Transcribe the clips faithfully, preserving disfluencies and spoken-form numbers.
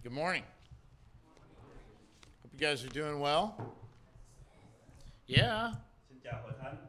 Good morning. Hope you guys are doing well. Yeah. Xin chào hội thánh.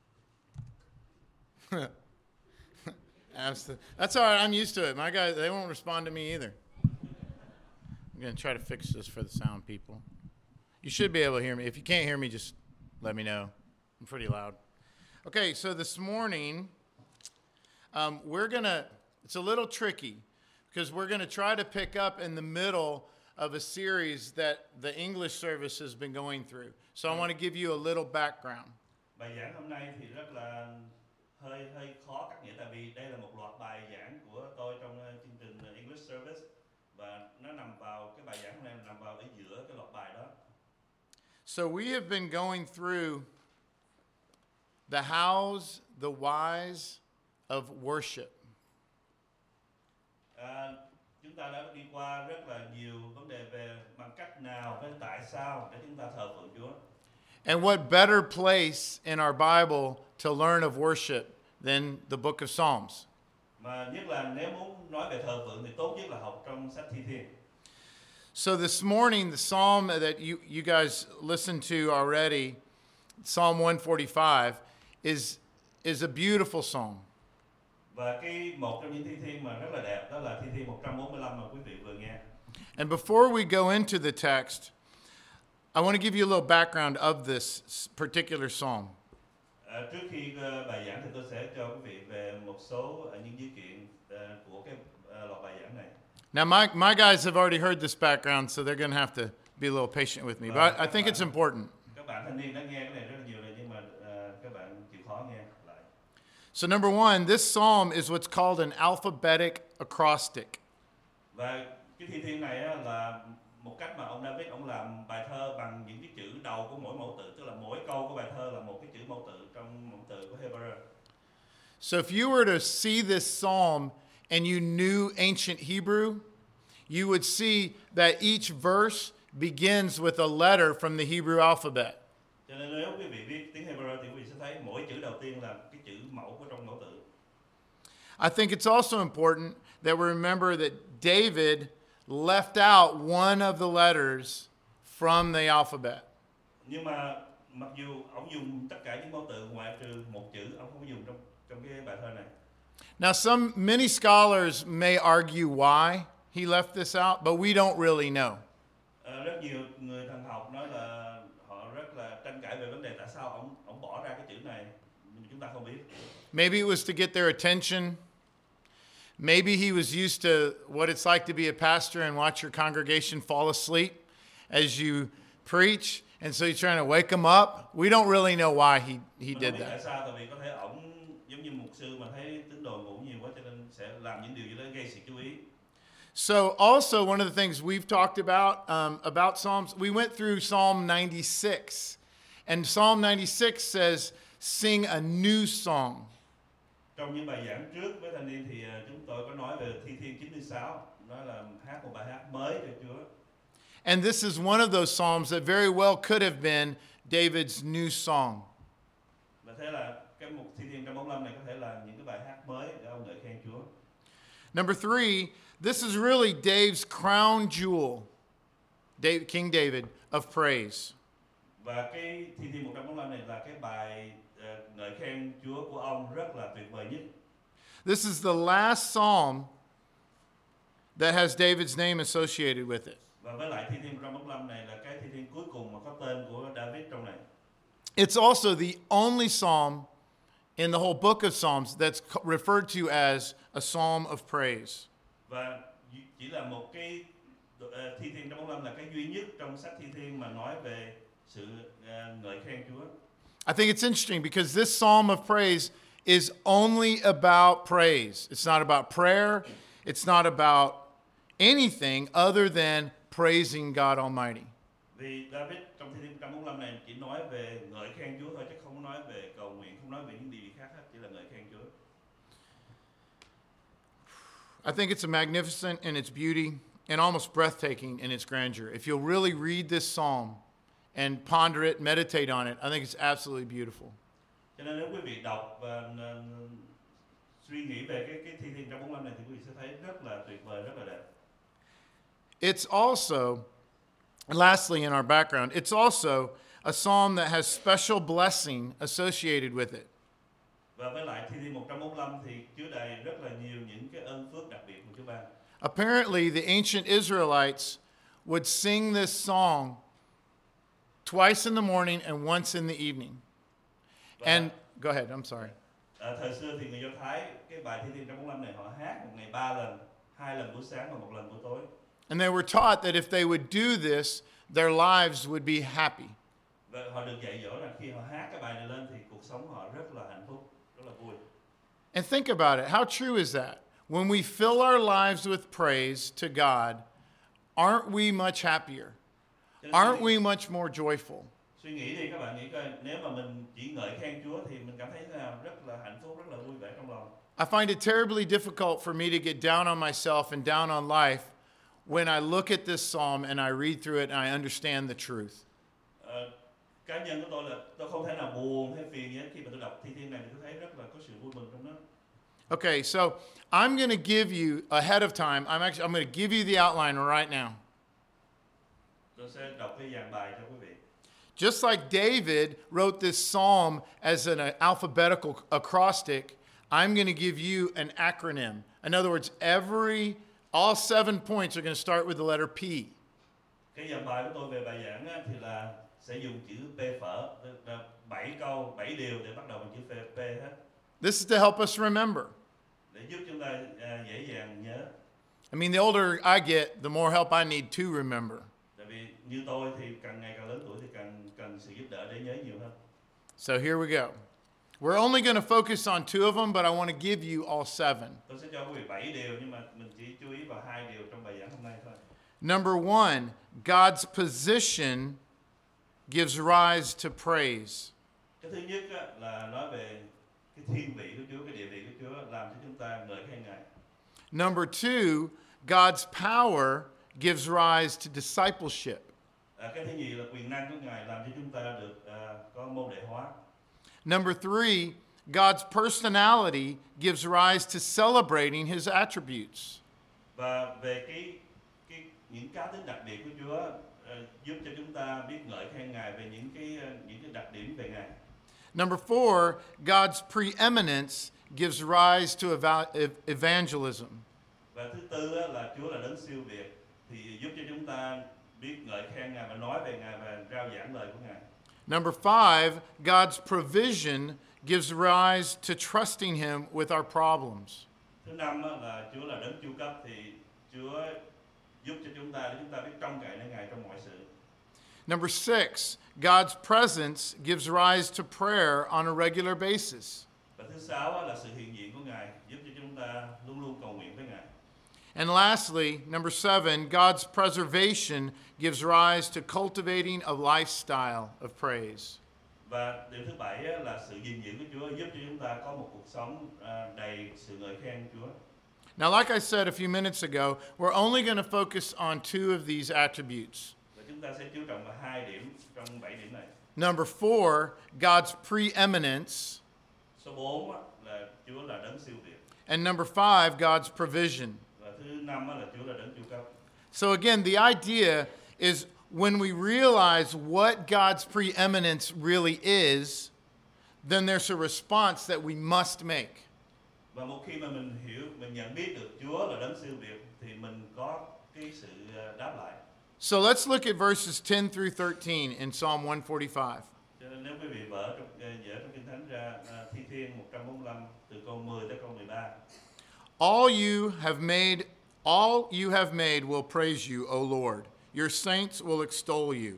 That's all right. I'm used to it. My guys, they won't respond to me either. I'm going to try to fix this for the sound people. You should be able to hear me. If you can't hear me, just let me know. I'm pretty loud. Okay, so this morning, um, we're going to, it's a little tricky because we're going to try to pick up in the middle of a series that the English service has been going through. So I want to give you a little background. Bài giảng hôm nay thì rất là hơi hơi khó cắt nghĩa tại vì đây là một loạt bài giảng của tôi trong uh, chương trình uh, English Service và nó nằm vào cái bài giảng hôm nay nằm vào ở giữa cái loạt bài đó. So we have been going through the hows, the whys of worship. À, chúng ta đã đi qua rất là nhiều vấn đề về bằng cách nào với tại sao để chúng ta thờ phượng Chúa. And what better place in our Bible to learn of worship than the book of Psalms? Mà nhất là nếu muốn nói về thờ phượng thì tốt nhất là học trong sách Thi Thiên. So this morning, the psalm that you, you guys listened to already, Psalm one forty-five, is, is a beautiful psalm. Và cái một trong những thi thiên mà rất là đẹp đó là thi thiên một trăm bốn mươi lăm mà quý vị vừa nghe. And before we go into the text, I want to give you a little background of this particular psalm. À, trước khi uh, bài giảng thì tôi sẽ cho quý vị về một số uh, những dữ kiện uh, của cái uh, loạt bài giảng này. Now, my, my guys have already heard this background, so they're going to have to be a little patient with me. But I, I think it's important. Các bạn thanh niên đã nghe cái này rất là nhiều rồi, nhưng mà uh, các bạn chịu khó nghe lại. So number one, this psalm is what's called an alphabetic acrostic. Và cái thi thiên này á, là một cách mà ông David ông làm bài thơ bằng những cái chữ đầu của mỗi mẫu tự, tức là mỗi câu của bài thơ là một cái chữ mẫu tự trong mẫu tự của Hebrew. So if you were to see this psalm and you knew ancient Hebrew, you would see that each verse begins with a letter from the Hebrew alphabet. Cho nên nếu quý vị viết tiếng Hebrew thì quý vị sẽ thấy mỗi chữ đầu tiên là cái chữ mẫu của trong mẫu tự. I think it's also important that we remember that David left out one of the letters from the alphabet. Nhưng mà mặc dù ông dùng tất cả những mẫu tự ngoại trừ một chữ, ông không dùng trong trong cái bài thơ này. Now, some many scholars may argue why he left this out, but we don't really know. À, rất nhiều người thần học nói là họ rất là tranh cãi về vấn đề tại sao ông ông bỏ ra cái chữ này, nhưng chúng ta không biết. Maybe it was to get their attention. Maybe he was used to what it's like to be a pastor and watch your congregation fall asleep as you preach, and so you're trying to wake them up. We don't really know why he, he did Tại that. sao? Tại vì có thể ổng giống như mục sư mà thấy tín đồ ngủ nhiều quá cho nên sẽ làm những điều gì đó gây sự chú ý. So also one of the things we've talked about um, about Psalms, we went through Psalm ninety-six, and Psalm ninety-six says, "Sing a new song." Trong những bài giảng trước với thanh niên thì uh, chúng tôi có nói về Thi Thiên chín mươi sáu, nói là hát một bài hát mới cho Chúa. And this is one of those psalms that very well could have been David's new song. Và thế là cái mục Thi Thiên một trăm bốn mươi lăm này có thể là những cái bài hát mới để ông ngợi khen Chúa. Number three, this is really Dave's crown jewel, Dave, King David, of praise. Và cái Thi Thiên một trăm bốn mươi lăm này là cái bài uh, ngợi khen Chúa của ông rất là tuyệt vời nhất. This is the last psalm that has David's name associated with it. Và với lại Thi Thiên một trăm bốn mươi lăm này là cái Thi Thiên cuối cùng mà có tên của David trong này. It's also the only psalm in the whole book of Psalms that's referred to as a psalm of praise. Và chỉ là một cái uh, Thi Thiên một trăm bốn mươi lăm là cái duy nhất trong sách Thi Thiên mà nói về sự uh, ngợi khen Chúa. I think it's interesting because this psalm of praise is only about praise. It's not about prayer. It's not about anything other than praising God Almighty. Vì David trong Thi Thiên một trăm bốn mươi lăm này chỉ nói về ngợi khen Chúa thôi, chứ không nói về cầu nguyện, không nói về những điều gì khác hết, chỉ là ngợi khen Chúa. I think it's magnificent in its beauty and almost breathtaking in its grandeur. If you'll really read this psalm and ponder it, meditate on it, I think it's absolutely beautiful. Cho nên nếu quý vị đọc và uh, suy nghĩ về cái cái Thi Thiên một trăm bốn mươi lăm này thì quý vị sẽ thấy rất là tuyệt vời, rất là đẹp. It's also, and lastly in our background, it's also a psalm that has special blessing associated with it. Và với lại thi thiên một trăm bốn mươi lăm thì chứa đầy rất là nhiều những cái ơn phước đặc biệt của Chúa ban. Apparently, the ancient Israelites would sing this song twice in the morning and once in the evening. And go ahead, I'm sorry. À, thời xưa thì người Do Thái cái bài thi thiên một trăm bốn mươi lăm này họ hát một ngày ba lần, hai lần buổi sáng và một lần buổi tối. And they were taught that if they would do this, their lives would be happy. Và họ được dạy dỗ là khi họ hát cái bài này lên thì cuộc sống họ rất là hạnh phúc, rất là vui. And think about it. How true is that? When we fill our lives with praise to God, aren't we much happier? Aren't we much more joyful? Suy nghĩ đi các bạn nghĩ coi, nếu mà mình chỉ ngợi khen Chúa thì mình cảm thấy thế nào? Rất là hạnh phúc, rất là vui vẻ trong lòng. I find it terribly difficult for me to get down on myself and down on life when I look at this psalm and I read through it and I understand the truth. Ờ, cá nhân của tôi là tôi không thể nào buồn hay phiền gì hết khi mà tôi đọc thi thiên này, thì tôi thấy rất là có sự vui mừng trong đó. Okay, so I'm going to give you ahead of time. I'm actually I'm going to give you the outline right now. Tôi sẽ đọc cái dàn bài cho quý vị. Just like David wrote this psalm as an alphabetical acrostic, I'm going to give you an acronym. In other words, every all seven points are going to start with the letter P. Cái dàn bài của tôi về bài giảng á, thì là sẽ dùng chữ P phở, tức là bảy câu, bảy điều để bắt đầu bằng chữ P, P hết. This is to help us remember. Để giúp chúng ta à, dễ dàng nhớ. I mean, the older I get, the more help I need to remember. Tại vì như tôi thì càng ngày càng lớn tuổi thì càng cần sự giúp đỡ để nhớ nhiều hơn. So here we go. We're only going to focus on two of them, but I want to give you all seven. Tôi sẽ cho quý vị bảy điều nhưng mà mình chỉ chú ý vào hai điều trong bài giảng hôm nay thôi. Number one, God's position gives rise to praise. Cái thứ nhất á, là nói về cái thiên vị của Chúa, cái địa vị của Chúa làm cho chúng ta ngợi khen Ngài. Number two, God's power gives rise to discipleship. À, cái thứ nhì là quyền năng của Ngài làm cho chúng ta được à, có môn đệ hóa. Number three, God's personality gives rise to celebrating his attributes. Và về cái cái những cá tính đặc biệt của Chúa à, giúp cho chúng ta biết ngợi khen Ngài về những cái những cái đặc điểm về Ngài. Number four, God's preeminence gives rise to eva- evangelism. Và thứ tư á, là Chúa là đấng siêu việt thì giúp cho chúng ta biết ngợi khen Ngài và nói về Ngài và rao giảng lời của Ngài. Number five, God's provision gives rise to trusting him with our problems. Thứ năm á, là Chúa là đấng chu cấp thì Chúa giúp cho chúng ta để chúng ta biết trông cậy nơi Ngài trong mọi sự. Number six, God's presence gives rise to prayer on a regular basis. Và thứ sáu á, là sự hiện diện của Ngài giúp cho chúng ta luôn luôn cầu nguyện với Ngài. And lastly, number seven, God's preservation gives rise to cultivating a lifestyle of praise. Và điều thứ bảy á, là sự gìn giữ của Chúa giúp cho chúng ta có một cuộc sống à, đầy sự ngợi khen Chúa. Now, like I said a few minutes ago, we're only going to focus on two of these attributes. Và chúng ta sẽ chú trọng vào hai điểm trong bảy điểm này. Number four, God's preeminence. Số bốn á, là Chúa là đấng siêu việt. And number five, God's provision. Và thứ năm á, là Chúa là đấng chu cấp. So again, the idea is when we realize what God's preeminence really is, then there's a response that we must make. Và một khi mà mình hiểu, mình nhận biết được Chúa là đấng siêu việt thì mình có cái sự à, đáp lại. So let's look at verses ten through thirteen in Psalm one forty-five. Cho nên nếu quý vị mở trong dở trong Kinh Thánh ra à, Thi Thiên một trăm bốn mươi lăm từ câu mười tới câu mười ba. All you have made, all you have made will praise you, O Lord. Your saints will extol you.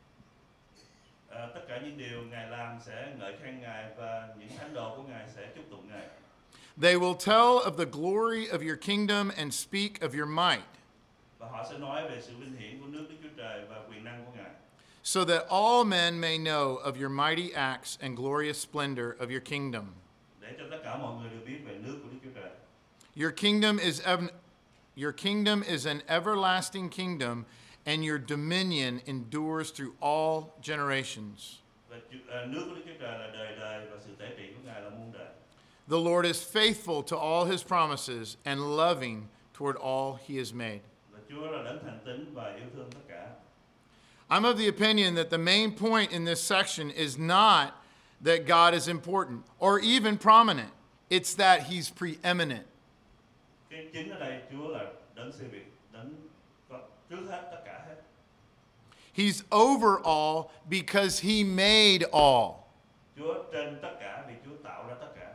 À, tất cả những điều Ngài làm sẽ ngợi khen Ngài và những thánh đồ của Ngài sẽ chúc tụng Ngài. They will tell of the glory of your kingdom and speak of your might, Và họ sẽ nói về sự vinh hiển của nước Đức Chúa Trời và quyền năng của Ngài. so that all men may know of your mighty acts and glorious splendor of your kingdom. Để cho tất cả mọi người đều biết về nước của Đức Chúa Trời. Your kingdom is ev- your kingdom is an everlasting kingdom, and your dominion endures through all generations. Và uh, nước của Đức Chúa Trời là đời đời và sự tể trị của Ngài là muôn đời. The Lord is faithful to all his promises and loving toward all he has made. Và Chúa là đấng thành tín và yêu thương tất cả. I'm of the opinion that the main point in this section is not that God is important or even prominent. It's that he's preeminent. Cái chính ở đây Chúa là đấng siêu việt, đấng có trước hết tất cả hết. He's over all because he made all. Chúa trên tất cả vì Chúa tạo ra tất cả.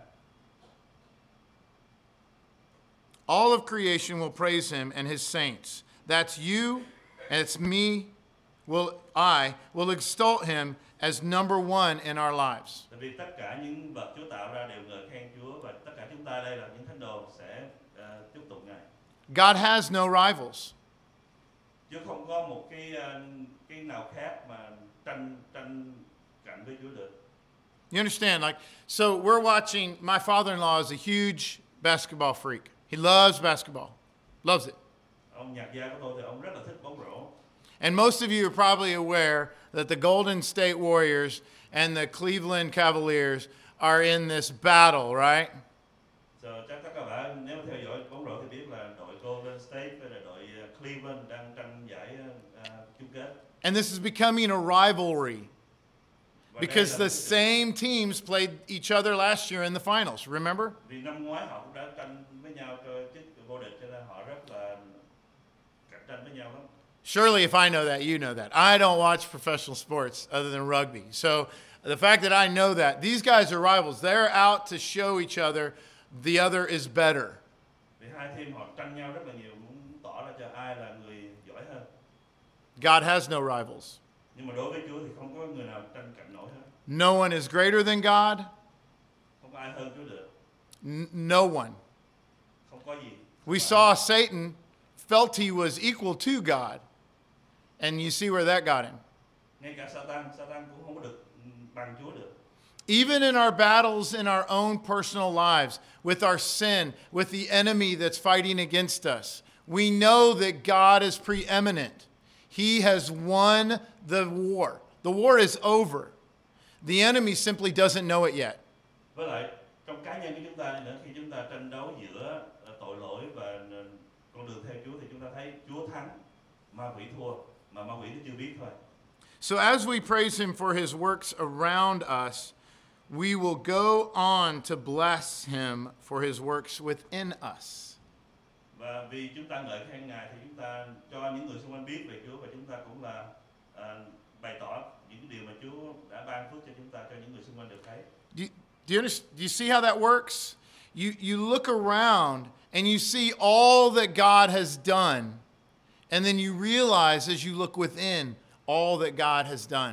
All of creation will praise him and his saints. That's you, and it's me. Will I will extol him as number one in our lives. Tại vì tất cả những vật Chúa tạo ra đều ngợi khen Chúa và tất cả chúng ta đây là những thánh đồ sẽ uh, chúc tụng Ngài. God has no rivals. Chứ không có một cái uh, cái nào khác mà tranh tranh cạnh với Chúa được. You understand? Like, so we're watching. My father-in-law is a huge basketball freak. He loves basketball, loves it. Ông nhạc gia của tôi thì ông rất là thích bóng rổ. And most of you are probably aware that the Golden State Warriors and the Cleveland Cavaliers are in this battle, right? Giờ chắc các bạn nếu theo dõi bóng rổ thì biết là đội Golden State với là đội uh, Cleveland đang tranh giải uh, chung kết. And this is becoming a rivalry Và because đây là the một cái- same teams played each other last year in the finals, remember? Vì năm ngoái họ cũng đã tranh với nhau cho chức vô địch cho nên họ rất là cạnh tranh với nhau lắm. Surely if I know that, you know that. I don't watch professional sports other than rugby. So the fact that I know that, these guys are rivals. They're out to show each other the other is better. Vì hai team họ tranh nhau rất là nhiều, muốn tỏ ra cho ai là người giỏi hơn. God has no rivals. Nhưng mà đối với Chúa thì không có người nào tranh cạnh nổi hết. No one is greater than God. Không có ai hơn Chúa được. N- no one. Không có gì. We saw Satan felt he was equal to God. And you see where that got him. Ngay cả Satan, Satan cũng không có được ừ, bằng Chúa được. Even in our battles in our own personal lives, with our sin, with the enemy that's fighting against us, we know that God is preeminent. He has won the war. The war is over. The enemy simply doesn't know it yet. Với lại trong cá nhân của chúng ta nữa, khi chúng ta tranh đấu giữa ờ, tội lỗi và ờ, con đường theo Chúa thì chúng ta thấy Chúa thắng, ma quỷ thua, mà ma quỷ nó chưa biết thôi. So as we praise him for his works around us, we will go on to bless him for his works within us. Và vì chúng ta ngợi khen Ngài thì chúng ta cho những người xung quanh biết về Chúa và chúng ta cũng là ờ, bày tỏ những điều mà Chúa đã ban phước cho chúng ta cho những người xung quanh được thấy. Do you, do you, understand, do you see how that works? You, you look around and you see all that God has done, and then you realize as you look within all that God has done.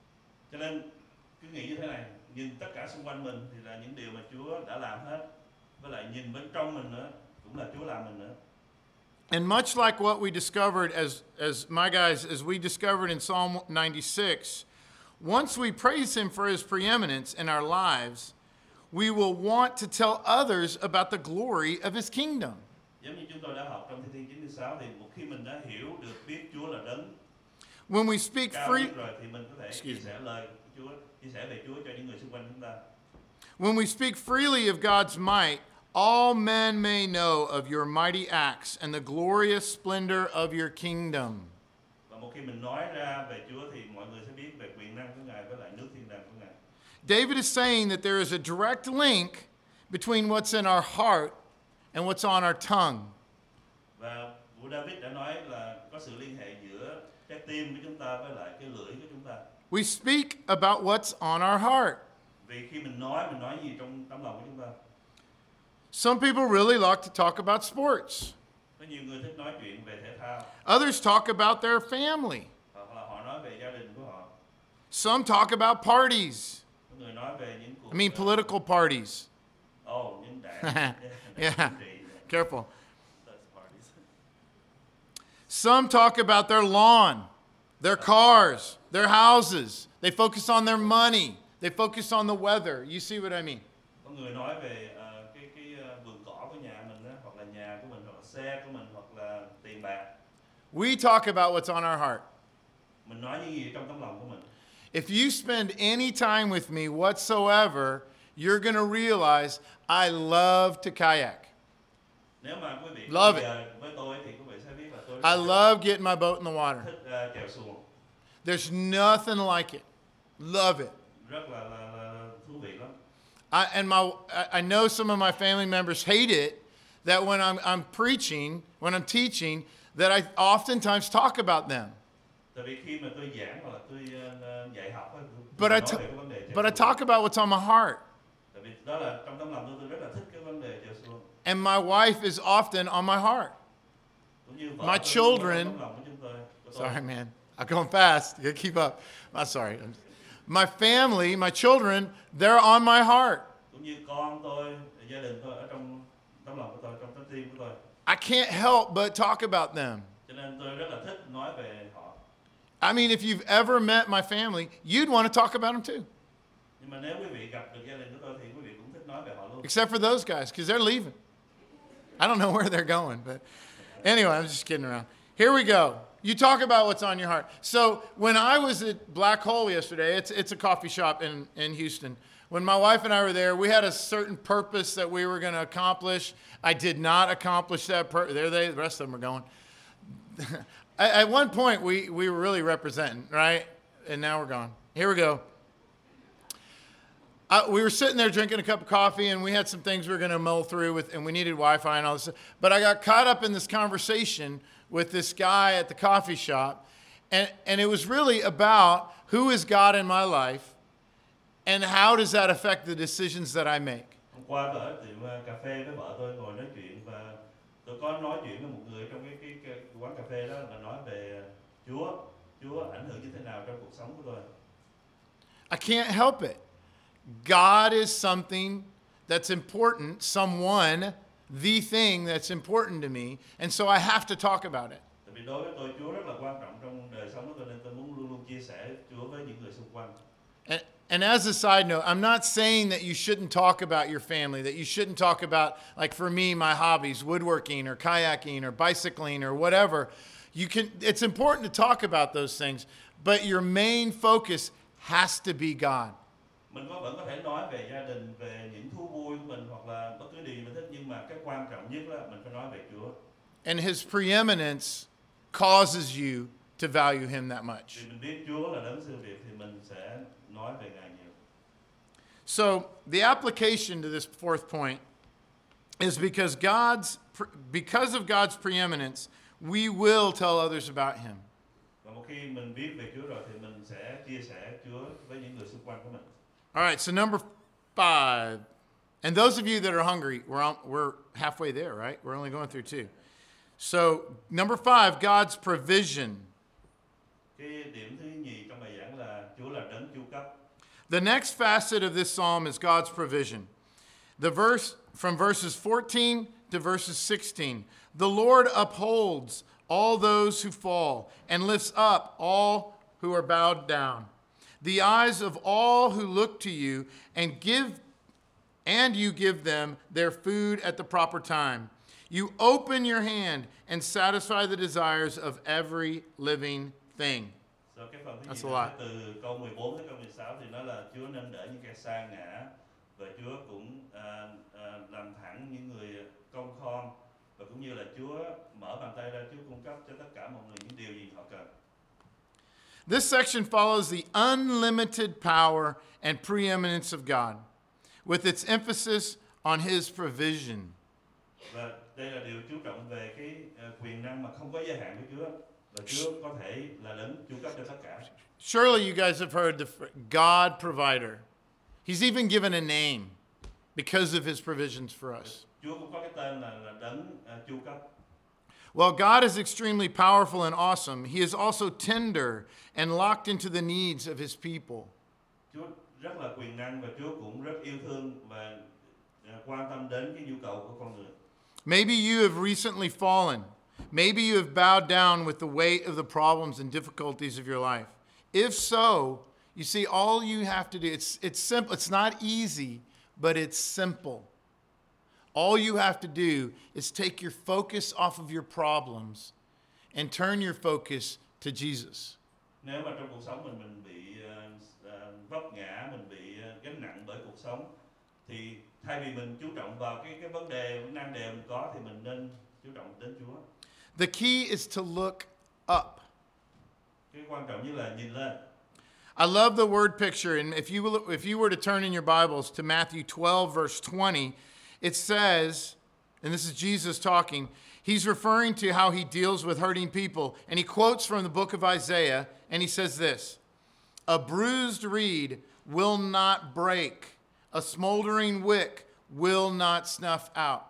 Cho nên cứ nghĩ như thế này, nhìn tất cả xung quanh mình thì là những điều mà Chúa đã làm hết, với lại nhìn bên trong mình nữa cũng là Chúa làm mình nữa. And much like what we discovered as, as my guys, as we discovered in Psalm ninety-six, once we praise him for his preeminence in our lives, we will want to tell others about the glory of his kingdom. Giống như chúng tôi đã học trong Thi Thiên chín mươi sáu thì một khi mình đã hiểu được biết Chúa là đấng When we speak cao free, nhất rồi thì mình có thể chia Excuse sẻ lời của Chúa, chia sẻ về Chúa cho những người xung quanh chúng ta. when we speak freely of God's might, all men may know of your mighty acts and the glorious splendor of your kingdom. Và một khi mình nói ra về Chúa thì mọi người sẽ biết về quyền năng của Ngài với lại nước thiên đàng của Ngài. David is saying that there is a direct link between what's in our heart and what's on our tongue. Và vua David đã nói là có sự liên hệ giữa trái tim của chúng ta với lại cái lưỡi của chúng ta. We speak about what's on our heart. Vì khi mình nói, mình nói gì trong tấm lòng của chúng ta. Some people really like to talk about sports. Có nhiều người thích nói chuyện về thể thao, Others talk about their family. hoặc là họ nói về gia đình của họ. Some talk about parties. Có người nói về những cuộc I mean, political parties. Oh, những đại Yeah. chính trị. Careful. That's parties. Some talk about their lawn, their cars, their houses. They focus on their money. They focus on the weather. You see what I mean? Có người nói về ờ, cái cái ờ, vườn cỏ của nhà mình á, hoặc là nhà của mình, hoặc là xe của mình, hoặc là tiền bạc. We talk about what's on our heart. Mình nói những gì trong tấm lòng của mình. If you spend any time with me whatsoever, you're going to realize I love to kayak. Nếu mà quý vị Love bây giờ với tôi thì quý vị sẽ biết là tôi tôi I rất love getting my boat in the water. thích ờ, chèo xuồng, There's nothing like it. Love it. rất là, là, là thú vị lắm. I, and my, I I know some of my family members hate it, that when I'm, I'm preaching, when I'm teaching, that I oftentimes talk about them. Tại vì khi mà tôi giảng hoặc là tôi ờ, dạy học á, tôi But I, nói t- về cái vấn đề chèo but I xuồng. talk about what's on my heart. Tại vì đó là trong tấm lòng tôi, tôi rất là thích cái vấn đề chèo xuồng. And my wife is often on my heart. Cũng như vợ My tôi, children- trong tấm lòng của chúng tôi, của tôi. Sorry, man. I'm going fast. You gotta keep up. I'm sorry. I'm- My family, my children, they're on my heart. Cũng như con tôi, gia đình tôi ở trong tấm lòng của tôi, trong trái tim của tôi. I can't help but talk about them. Cho nên tôi rất là thích nói về họ. I mean, if you've ever met my family, you'd want to talk about them too. Nhưng mà nếu quý vị gặp được gia đình của tôi thì quý vị cũng thích nói về họ luôn. Except for those guys, because they're leaving. I don't know where they're going, but anyway, I'm just kidding around. Here we go. You talk about what's on your heart. So when I was at Black Hole yesterday, it's, it's a coffee shop in, in Houston. When my wife and I were there, we had a certain purpose that we were going to accomplish. I did not accomplish that purpose. There they, the rest of them are going. at, at one point, we, we were really representing, right? And now we're gone. Here we go. Uh, we were sitting there drinking a cup of coffee, and we had some things we were going to mull through with, and we needed Wi-Fi and all this. But I got caught up in this conversation with this guy at the coffee shop, and, and it was really about who is God in my life, and how does that affect the decisions that I make. Hôm qua tôi ở tiệm ờ, cà phê với vợ tôi ngồi nói chuyện và tôi có nói chuyện với một người trong cái cái, cái quán cà phê đó là nói về Chúa, Chúa ảnh hưởng như thế nào trong cuộc sống của tôi. I can't help it. God is something that's important, someone, the thing that's important to me, and so I have to talk about it. Tại vì đối với tôi Chúa rất là quan trọng trong đời sống của tôi nên tôi muốn luôn luôn chia sẻ Chúa với những người xung quanh. And, and as a side note, I'm not saying that you shouldn't talk about your family, that you shouldn't talk about, like for me, my hobbies, woodworking or kayaking or bicycling or whatever. You can, it's important to talk about those things, but your main focus has to be God. Mình có vẫn có thể nói về gia đình, về những thú vui của mình hoặc là bất cứ điều gì mình thích, nhưng mà cái quan trọng nhất là mình phải nói về Chúa. And his preeminence causes you to value him that much. Vì mình biết Chúa là đấng siêu việt thì mình sẽ nói về Ngài nhiều. So the application to this fourth point is because God's because of God's preeminence, we will tell others about him. Và một khi mình biết về Chúa rồi thì mình sẽ chia sẻ Chúa với những người xung quanh của mình. All right, so number five. And those of you that are hungry, we're on, we're halfway there, right? We're only going through two. So number five, God's provision. Cái điểm thứ nhì trong bài giảng là Chúa là đấng chu cấp. The next facet of this psalm is God's provision. The verse from verses fourteen to verses sixteen. The Lord upholds all those who fall and lifts up all who are bowed down. The eyes of all who look to you and give and you give them their food at the proper time. You open your hand and satisfy the desires of every living thing. So cái phần thứ That's nhì a là lot. từ câu mười bốn tới câu mười sáu thì nói là Chúa nâng đỡ những kẻ sa ngã và Chúa cũng à, à, làm thẳng những người cong khom và cũng như là Chúa mở bàn tay ra, Chúa cung cấp cho tất cả mọi người những điều gì họ cần. This section follows the unlimited power and preeminence of God, with its emphasis on his provision. Và đây là điều chú trọng về cái à, quyền năng mà không có giới hạn của Chúa. Và Chúa có thể là đấng chu cấp cho tất cả. Surely you guys have heard the phr- God provider. He's even given a name because of his provisions for us. Chúa cũng có cái tên là, là đấng à, chu cấp. While God is extremely powerful and awesome, he is also tender and locked into the needs of his people. Chúa rất là quyền năng và Chúa cũng rất yêu thương và à, quan tâm đến cái nhu cầu của con người. Maybe you have recently fallen. Maybe you have bowed down with the weight of the problems and difficulties of your life. If so, you see, all you have to do, it's, it's simple. It's not easy, but it's simple. All you have to do is take your focus off of your problems and turn your focus to Jesus. Nếu mà trong cuộc sống mình mình bị uh, uh, vấp ngã, mình bị uh, gánh nặng bởi cuộc sống, thì thay vì mình chú trọng vào cái cái vấn đề, nan đề mình có, thì mình nên chú trọng đến Chúa. The key is to look up. Cái quan trọng nhất là nhìn lên. I love the word picture, and if you will, if you were to turn in your Bibles to Matthew twelve, verse twenty, it says, and this is Jesus talking, he's referring to how he deals with hurting people, and he quotes from the book of Isaiah, and he says this, "A bruised reed will not break, a smoldering wick will not snuff out."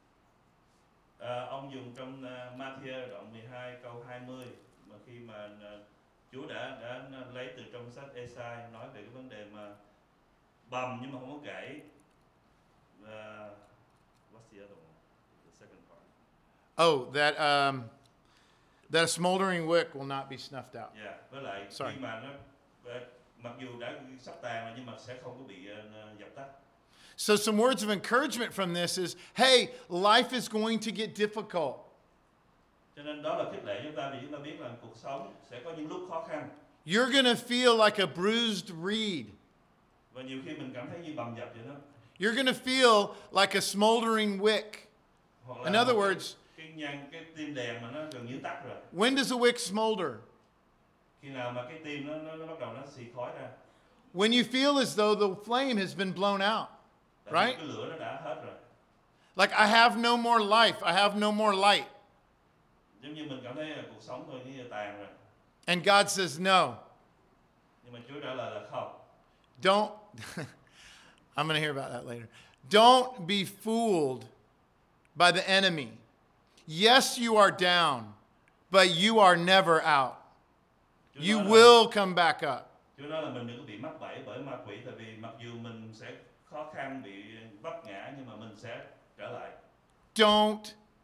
À, ông dùng trong uh, Matthew đoạn mười hai câu hai mươi mà khi mà uh, Chúa đã đã lấy từ trong sách Ê-sai nói về cái vấn đề mà bầm nhưng mà không có gãy. Và what's the other one? The second part. Oh, that um, that a smoldering wick will not be snuffed out. Yeah, với lại Sorry. khi mà nó mặc dù đã sắp tàn rồi nhưng mà sẽ không có bị uh, dập tắt. So some words of encouragement from this is, hey, life is going to get difficult. Cho nên đó là khích lệ chúng ta vì chúng ta biết là cuộc sống sẽ có những lúc khó khăn. You're going to feel like a bruised reed. Và nhiều khi mình cảm thấy như bầm dập vậy đó. You're going to feel like a smoldering wick. Hoặc là In other cái- words, cái nhang cái tim đèn mà nó gần như tắt rồi. when does a wick smolder? Khi nào mà cái tim nó nó, nó bắt đầu nó xì khói ra. When you feel as though the flame has been blown out. Tại vì Right? cái lửa nó đã hết rồi. Like, I have no more life. I have no more light. Giống như mình cảm thấy là cuộc sống thôi như tàn rồi. And God says, no, Nhưng mà Chúa trả lời là không. don't. I'm going to hear about that later. Don't be fooled by the enemy. Yes, you are down, but you are never out. Chúa You nói là- will come back up. Chúa nói là mình đừng có bị mắc bẫy bởi ma quỷ, tại vì mặc dù mình sẽ khó khăn bị vấp ngã nhưng mà mình sẽ trở lại. Don't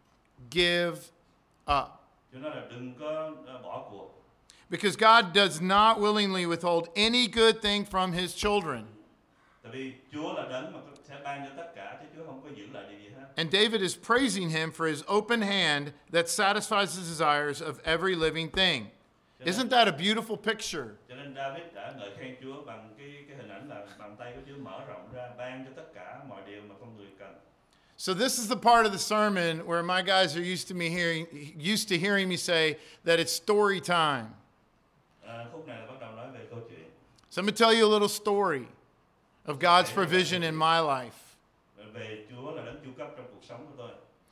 give up. Chúa nói là đừng có ờ, bỏ cuộc. Because God does not willingly withhold any good thing from his children. Tại vì Chúa là đấng mà sẽ ban cho tất cả chứ Chúa không có giữ lại điều gì hết. And David is praising him for his open hand that satisfies the desires of every living thing. Isn't that a beautiful picture? Cho nên David đã ngợi khen Chúa bằng cái cái hình ảnh là bàn tay của Chúa mở rộng ra ban cho tất cả mọi điều mà con người cần. So this is the part of the sermon where my guys are used to me hearing used to hearing me say that it's story time. À, khúc này là bắt đầu nói về câu chuyện. So I'm going to tell you a little story of God's provision in my life. Về Chúa là đấng chu cấp trong cuộc sống của tôi.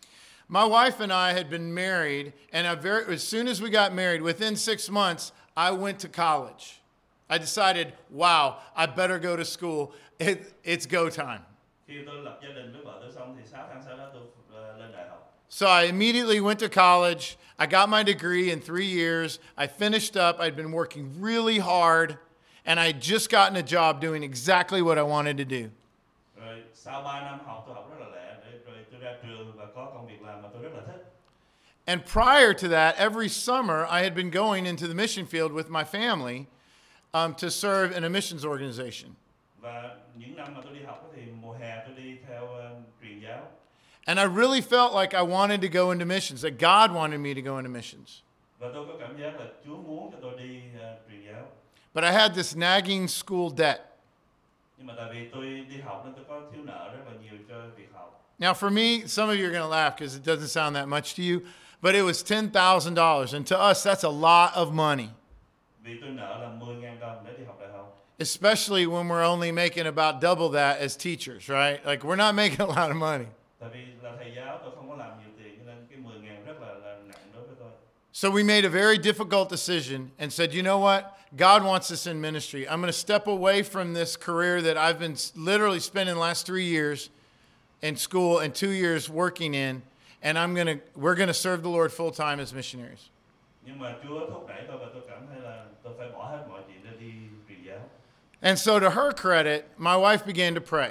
My wife and I had been married, and I very, as soon as we got married, within six months, I went to college. I decided, wow, I better go to school. It, it's go time. Khi tôi lập gia đình với vợ tôi xong thì sáu tháng sau đó tôi ờ, lên đại học. So I immediately went to college. I got my degree in three years. I finished up. I'd been working really hard, and I had just gotten a job doing exactly what I wanted to do. Rồi sau ba năm học tôi học rất là lẹ, để rồi tôi ra trường và có công việc làm mà tôi rất là thích. And prior to that, every summer, I had been going into the mission field with my family um, to serve in a missions organization. Và những năm mà tôi đi học thì mùa hè tôi đi theo ờ, truyền giáo. And I really felt like I wanted to go into missions, that God wanted me to go into missions. Và tôi có cảm giác là Chúa muốn cho tôi đi ờ, truyền giáo. But I had this nagging school debt. Nhưng mà tại vì tôi đi học nên tôi có thiếu nợ rất là nhiều cho việc học. Now, for me, some of you are going to laugh because it doesn't sound that much to you, but it was ten thousand dollars. And to us, that's a lot of money, Vì tôi nợ là mười nghìn đồng để đi học đại học. especially when we're only making about double that as teachers, right? Like, we're not making a lot of money. Tại vì là thầy giáo tôi không có làm nhiều tiền cho nên cái mười nghìn rất là, là nặng đối với tôi. So we made a very difficult decision and said, you know what? God wants us in ministry. I'm going to step away from this career that I've been s- literally spending the last three years in school and two years working in, and I'm going to we're going to serve the Lord full time as missionaries. Nhưng mà Chúa thúc đẩy tôi và tôi cảm thấy là tôi phải bỏ hết mọi chuyện để đi truyền giáo. And so to her credit, my wife began to pray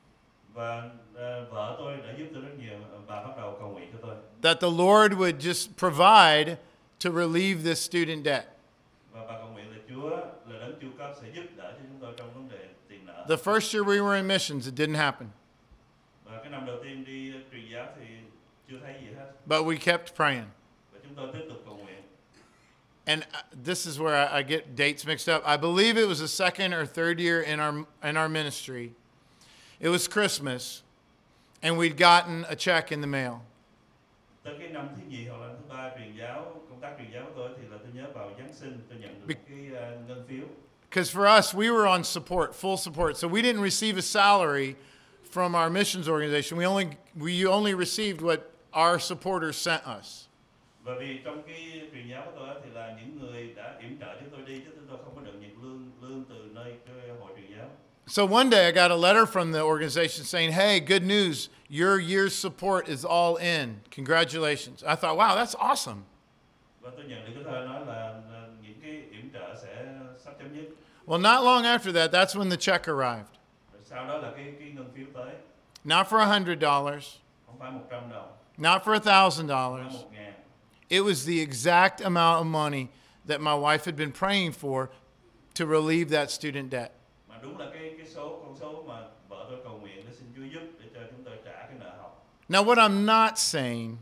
Và ờ, vợ tôi đã giúp tôi rất nhiều và bắt đầu cầu nguyện cho tôi. that the Lord would just provide to relieve this student debt. Và bà cầu nguyện là Chúa là đấng chu cấp sẽ giúp đỡ cho chúng tôi trong vấn đề tiền nợ. The first year we were in missions, it didn't happen, Và cái năm đầu tiên đi truyền giáo thì chưa thấy gì hết. but we kept praying. Và chúng tôi tiếp tục cầu nguyện. And uh, this is where I, I get dates mixed up. I believe it was the second or third year in our in our ministry. It was Christmas, and we'd gotten a check in the mail. tới cái năm thứ nhì hoặc là năm thứ ba truyền giáo, công tác truyền giáo của tôi thì là tôi nhớ vào Giáng sinh tôi nhận được Be- một cái uh, ngân phiếu. Because for us, we were on support, full support. So we didn't receive a salary from our missions organization. We only we only received what our supporters sent us. Và vì trong cái truyền giáo của tôi á, thì là những người đã yểm trợ chúng tôi đi, chứ tôi không có được nhận lương lương từ nơi cái hội truyền giáo. So one day I got a letter from the organization saying, "Hey, good news. Your year's support is all in. Congratulations." I thought, "Wow, that's awesome." Và tôi nhận được cái thơ nói là, là những cái yểm trợ sẽ sắp chấm dứt. Well, not long after that, that's when the check arrived. Rồi sau đó là cái cái ngân phiếu tới, Not for one hundred dollars, không phải một trăm đồng, not for one thousand không phải dollars. một ngàn. It was the exact amount of money that my wife had been praying for to relieve that student debt. Mà đúng là cái cái số con số mà vợ tôi cầu nguyện để xin Chúa giúp để cho chúng tôi trả cái nợ học. Now, what I'm not saying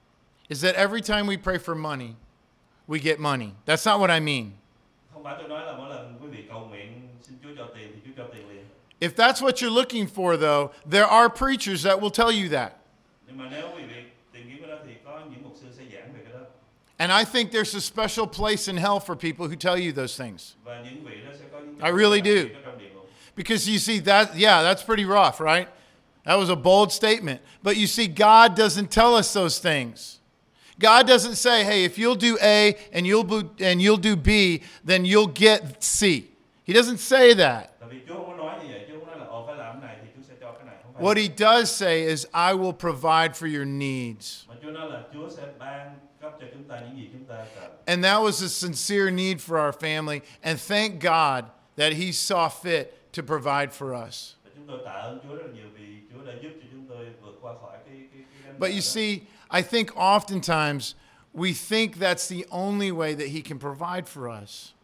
is that every time we pray for money, we get money. That's not what I mean. Không phải tôi nói là mỗi lần quý vị cầu nguyện xin Chúa cho tiền thì Chúa cho tiền liền. If that's what you're looking for, though, there are preachers that will tell you that. Nhưng mà nếu quý vị tìm kiếm cái đó thì có những mục sư sẽ giảng về cái đó. And I think there's a special place in hell for people who tell you those things. Và những vị đó sẽ có những I really do. có trong địa ngục. Because you see, that, yeah, that's pretty rough, right? That was a bold statement. But you see, God doesn't tell us those things. God doesn't say, hey, if you'll do A and you'll, bo- and you'll do B, then you'll get C. He doesn't say that. Tại vì Chúa không có nói như vậy, Chúa không nói là ồ phải làm cái này thì Chúa sẽ cho cái này, không phải. What he does say is, I will provide for your needs. Mà Chúa nói là Chúa sẽ ban cấp cho chúng ta những gì chúng ta cần. And that was a sincere need for our family. And thank God that he saw fit to provide for us. Và chúng tôi tạ ơn Chúa rất là nhiều vì Chúa đã giúp cho chúng tôi vượt qua khỏi cái cái cái gánh But nặng you đó. see, I think oftentimes we think that's the only way that he can provide for us.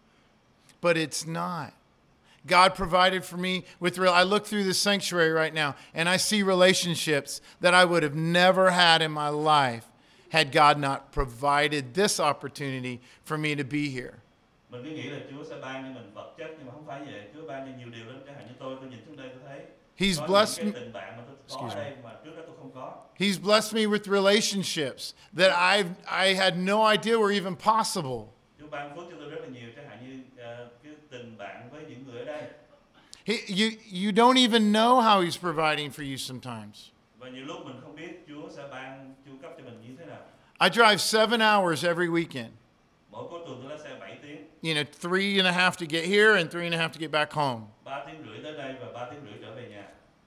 But it's not. God provided for me with real. I look through this sanctuary right now and I see relationships that I would have never had in my life had God not provided this opportunity for me to be here. Mình cứ nghĩ là Chúa sẽ ban cho mình vật chất nhưng mà không phải vậy. Chúa ban cho nhiều điều lắm. Chẳng hạn như tôi, tôi nhìn xuống đây tôi thấy He's có blessed những me. cái tình bạn mà tôi có Excuse ở me. đây mà trước đó tôi không có. He's blessed me with relationships that I've, I had no idea were even possible. Chúa ban phước cho tôi rất là nhiều. Chẳng hạn như uh, cái tình bạn với những người ở đây. He, you, you don't even know how he's providing for you sometimes. Và nhiều lúc mình không biết Chúa sẽ ban, chu cấp cho mình như thế nào. I drive seven hours every weekend. Mỗi cuối tuần tôi lái xe bảy tiếng, You know, three and a half to get here and three and a half to get back home. ba tiếng rưỡi tới đây và ba tiếng rưỡi trở về nhà.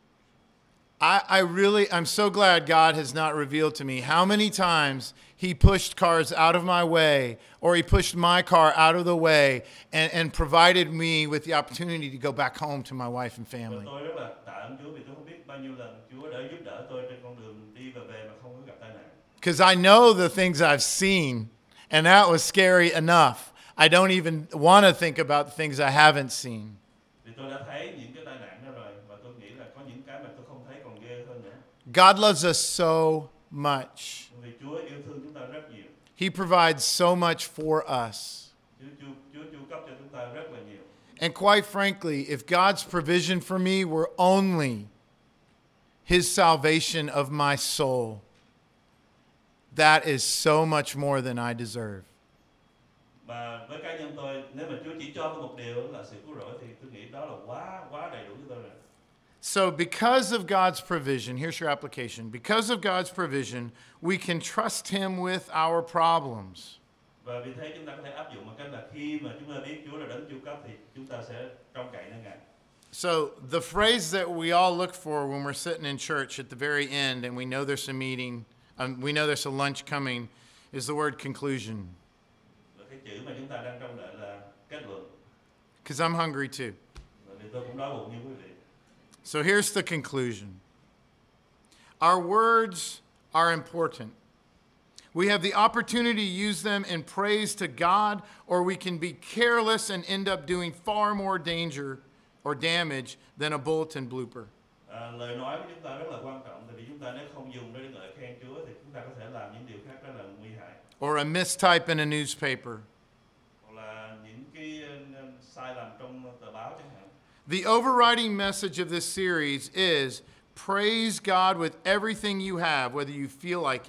I, I really, I'm so glad God has not revealed to me how many times he pushed cars out of my way or he pushed my car out of the way and, and provided me with the opportunity to go back home to my wife and Và family. tôi rất là tạ ơn Chúa vì tôi không biết bao nhiêu lần Chúa đã giúp đỡ tôi trên con đường đi và về mà không có gặp tai nạn. Because I know the things I've seen, and that was scary enough. I don't even want to think about the things I haven't seen. Vì tôi đã thấy những cái tai nạn đó rồi và tôi nghĩ là có những cái mà tôi không thấy còn ghê hơn nữa. God loves us so much. Vì Chúa yêu thương chúng ta rất nhiều. He provides so much for us. Chúa Chúa Chúa chu cấp cho chúng ta rất là nhiều. And quite frankly, if God's provision for me were only his salvation of my soul, that is so much more than I deserve. Và với cá nhân tôi, nếu mà Chúa chỉ cho tôi một điều là sự cứu rỗi thì tôi nghĩ đó là quá quá đầy đủ cho tôi rồi. So, because of God's provision, here's your application. Because of God's provision, we can trust him with our problems. Và vì thế chúng ta có thể áp dụng một cách là khi mà chúng ta biết Chúa là đấng chu cấp thì chúng ta sẽ trông cậy nơi Ngài. So, the phrase that we all look for when we're sitting in church at the very end and we know there's a meeting, um, we know there's a lunch coming, is the word conclusion. Và cái chữ mà chúng ta đang trông đợi là kết luận. Because I'm hungry too. Và vì tôi cũng đói bụng như quý vị. So, here's the conclusion. Our words are important. We have the opportunity to use them in praise to God, or we can be careless and end up doing far more danger or damage than a bulletin blooper. À, lời nói của chúng ta rất là quan trọng, tại vì chúng ta nếu không dùng để ngợi khen Chúa thì chúng ta có thể làm những điều khác rất là nguy hại. Or a mistype in a newspaper. Hoặc là những cái uh, sai lầm trong tờ báo chẳng hạn. The overriding message of this series is praise God with everything you have, whether you feel like it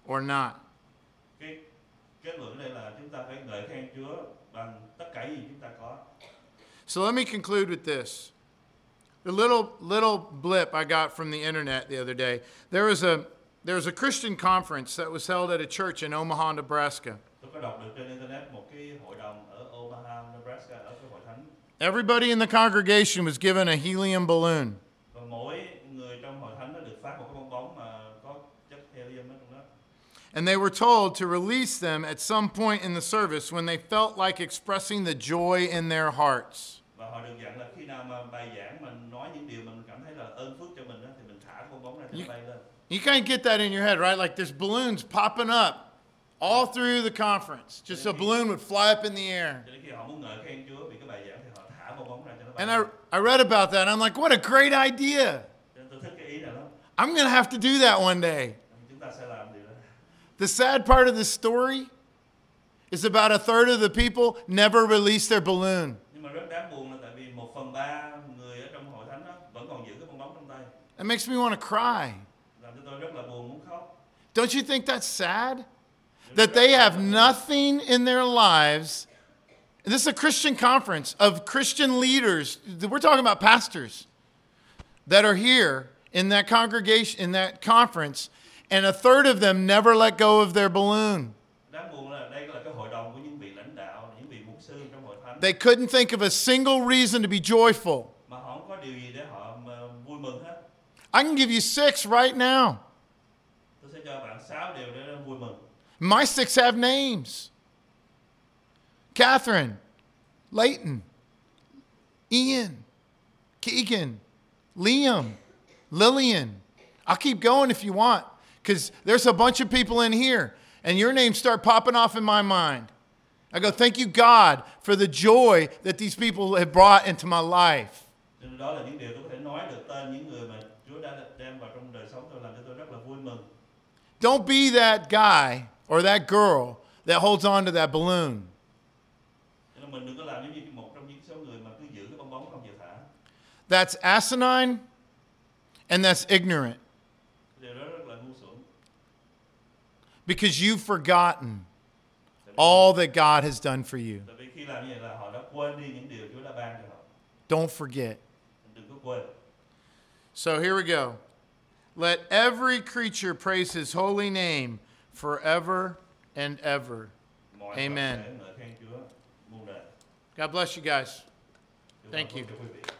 or not. Cái kết luận đây là chúng ta phải ngợi khen Chúa bằng tất cả gì chúng ta có. So let me conclude with this. The little little blip I got from the internet the other day. There was a there was a Christian conference that was held at a church in Omaha, Nebraska. Tôi có đọc được trên internet một cái hội đồng ở Omaha, Nebraska, ở cái hội thánh. Everybody in the congregation was given a helium balloon. Và mỗi người trong hội thánh nó được phát một cái bong bóng mà có chất helium ở trong đó. And they were told to release them at some point in the service when they felt like expressing the joy in their hearts. Và họ được dặn là khi nào mà bài giảng mình nói những điều mình cảm thấy là ơn phước cho mình đó, thì mình thả cái bong bóng ra cho nó bay lên. You kind of get that in your head, right? Like there's balloons popping up all through the conference. Just a balloon would fly up in the air. Cho nên khi họ muốn ngợi khen Chúa vì cái bài giảng thì họ thả bong bóng ra cho nó bay And lên. I, I read about that and I'm like, what a great idea. Cho nên tôi thích cái ý này lắm. I'm going to have to do that one day. Chúng ta sẽ làm điều đó. The sad part of the story is about a third of the people never released their balloon. Nhưng mà rất đáng buồn là tại vì một phần ba người ở trong hội thánh đó vẫn còn giữ cái bong bóng trong tay. It makes me want to cry. Làm cho tôi rất là buồn muốn khóc. Don't you think that's sad? That they have nothing in their lives. This is a Christian conference of Christian leaders. We're talking about pastors that are here in that congregation, in that conference, and a third of them never let go of their balloon. Đáng buồn là đây là cái hội đồng của những vị lãnh đạo, những vị mục sư trong hội thánh. They couldn't think of a single reason to be joyful. Mà họ không có điều gì để họ mà vui mừng hết. I can give you six right now. Tôi sẽ cho bạn sáu điều để vui mừng. My six have names: Catherine, Leighton, Ian, Keegan, Liam, Lillian. I'll keep going if you want, because there's a bunch of people in here, and your names start popping off in my mind. I go, thank you, God, for the joy that these people have brought into my life. Cho nên đó là những điều tôi có thể nói được tên những người mà Chúa đã đem vào trong đời sống tôi, làm cho tôi rất là vui mừng. Don't be that guy or that girl that holds on to that balloon. Cho nên mình đừng có làm giống như một trong những số người mà cứ giữ cái bong bóng không chịu thả. That's asinine and that's ignorant, Điều đó rất là ngu xuẩn. because you've forgotten all that God has done for you. Tại vì khi làm như vậy là họ đã quên đi những điều Chúa đã ban cho họ. Don't forget. Đừng có quên. So here we go. Let every creature praise his holy name forever and ever. Mọi Amen. vật sẽ ngợi khen Chúa muôn đời. God bless you guys. Chúa Thank ban phước you. cho quý vị.